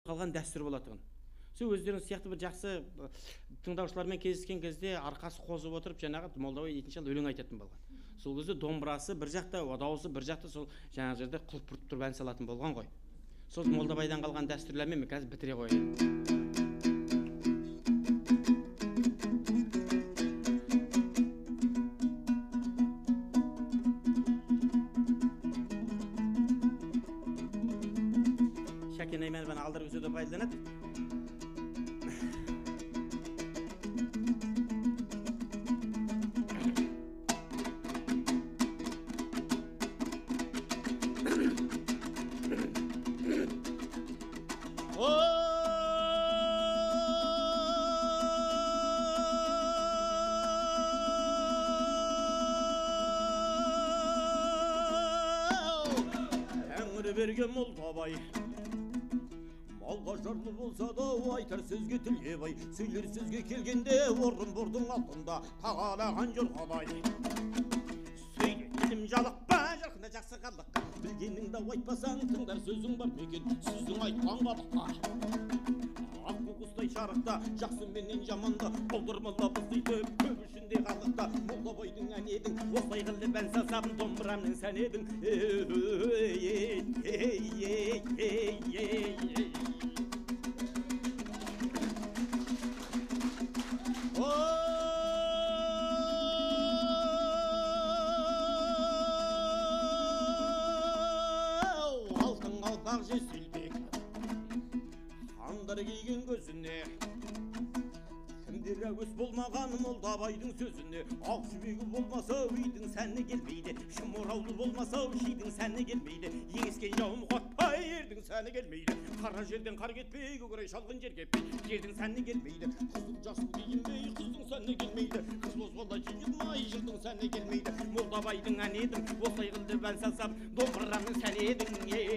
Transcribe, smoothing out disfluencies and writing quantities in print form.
қалған дәстүр болатығын. Сол өздеріңіз сияқты бір жақсы тыңдаушылармен кездескен кезде арқасы қозып отырып жаңағы Молдабай дейтін шал өлең айтатын болған. Сол кезде домбырасы бір жақта, дауысы бір жақта, сол жаңағы жерде құлпыртып тұрып ән салатын болған ғой. Сол Молдабайдан қалған дәстүрлермен мен қазір бітіре қояйын. Шәкен Айманованы алдырып өсуді пайдаланады. Берген Молдабай малға жарлы болса да айтар сөзге тілебай, сөйлер сөзге келгенде орынбордың алдында тағалаған жорғалай. Сөйлетілім жалықпа жарқында жақсы қалыққа, білгеніңді айтпасаң тыңдар сөзің бар мекен сіздің айтқан қалыққа. Ақ құқыстай шарықта жақсы менен жаманда болдырмала бұздайды көп ішінде қалықта. Молдабайдың ән едің осылай қылып ән салсам домбырамның сән едің. Алтын қалпақ жесілбек хандар киген көзіне, кімдер әуес болмаған Молдабайдың сөзіне. Ақ жібегі болмаса үйдің сәні келмейді, шымыраулы болмаса шидің сәні келмейді, еңескен жауым қотпай ердің сәні келмейді. Қара жерден қар кетпей көкірек шалғын жер кеппей жердің сәні келмейді. Қызыл жасыл киінбей қыздың сәні келмейді, қыз бозбала жиылмай жылдың сәні келмейді. Молдабайдың ән едім осылай қылып ән салсам домбырамның сәні едің.